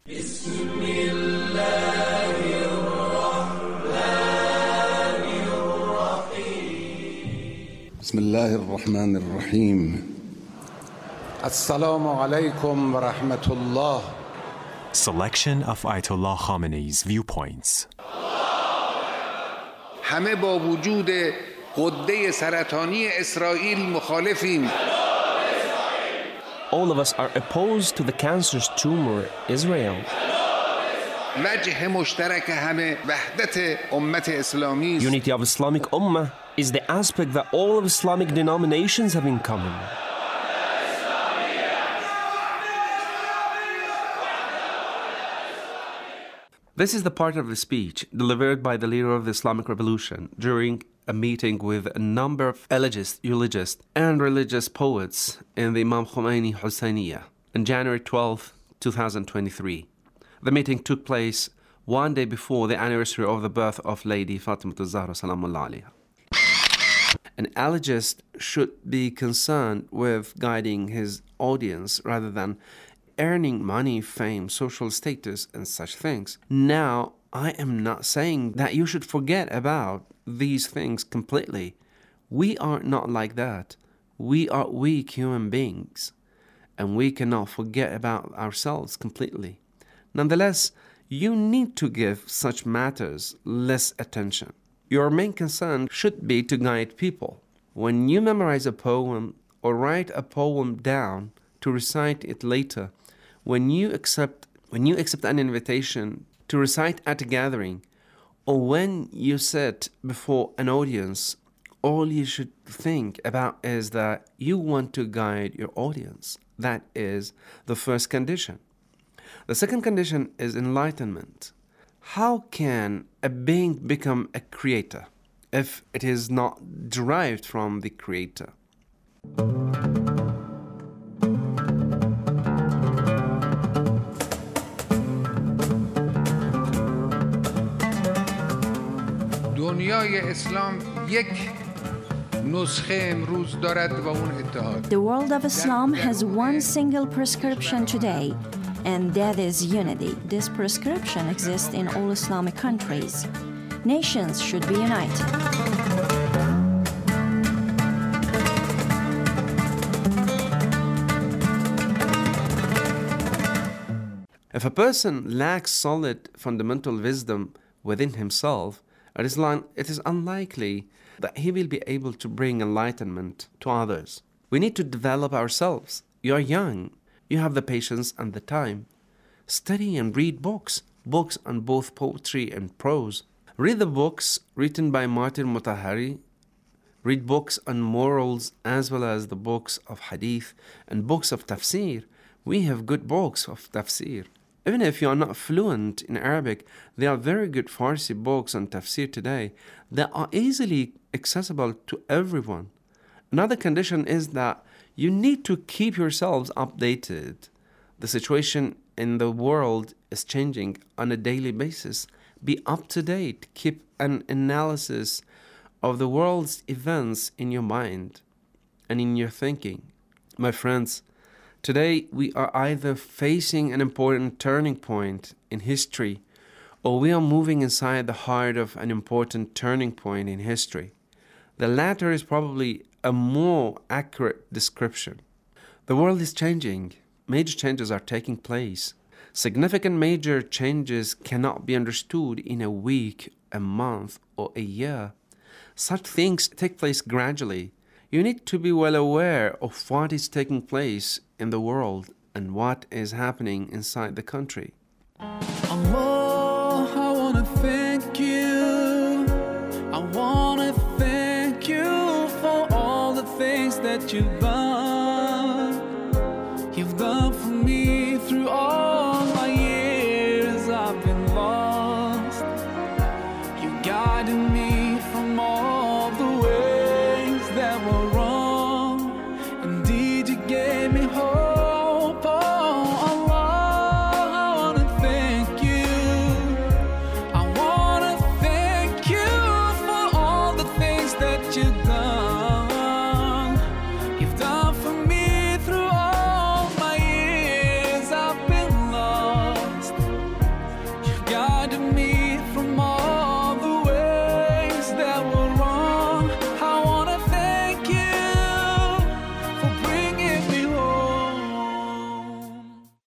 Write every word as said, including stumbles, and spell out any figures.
بسم الله الرحمن الرحیم. السلام علیکم و رحمت الله. Selection of Ayatollah Khamenei's viewpoints. همه با وجود غده سرطانی اسرائیل مخالفیم. All of us are opposed to the cancerous tumor Israel. وجه مشترک همه وحدت امت اسلامی است. Unity of Islamic Ummah is the aspect that all of Islamic denominations have in common. This is the part of the speech delivered by the leader of the Islamic Revolution during a meeting with a number of elegists, eulogists, and religious poets in the Imam Khomeini Husseiniya on January twelfth, twenty twenty-three. The meeting took place one day before the anniversary of the birth of Lady Fatima Zahra Salamullah alayha. An elegist should be concerned with guiding his audience rather than earning money, fame, social status, and such things. Now, I am not saying that you should forget about these things completely. We are not like that. We are weak human beings, and we cannot forget about ourselves completely. Nonetheless, you need to give such matters less attention. Your main concern should be to guide people. When you memorize a poem or write a poem down to recite it later, when you accept when you accept an invitation to recite at a gathering, or when you sit before an audience, all you should think about is that you want to guide your audience. That is the first condition. The second condition is enlightenment. How can a being become a creator if it is not derived from the creator? دنیای اسلام یک نسخه امروز دارد و اون اتحاد. The world of Islam has one single prescription today, and that is unity. This prescription exists in all Islamic countries. Nations should be united. If a person lacks solid fundamental wisdom within himself, it is, li- it is unlikely that he will be able to bring enlightenment to others. We need to develop ourselves. You are young. You have the patience and the time. Study and read books, books on both poetry and prose. Read the books written by Martin Mutahari. Read books on morals as well as the books of hadith and books of tafsir. We have good books of tafsir. Even if you are not fluent in Arabic, there are very good Farsi books on tafsir today that are easily accessible to everyone. Another condition is that you need to keep yourselves updated. The situation in the world is changing on a daily basis. Be up to date. Keep an analysis of the world's events in your mind and in your thinking. My friends, today we are either facing an important turning point in history, or we are moving inside the heart of an important turning point in history. The latter is probably a more accurate description. The world is changing. Major changes are taking place. Significant major changes cannot be understood in a week, a month, or a year. Such things take place gradually. You need to be well aware of what is taking place in the world and what is happening inside the country. Allah, I wanna thank you. I wanna thank you for all the things that you've done.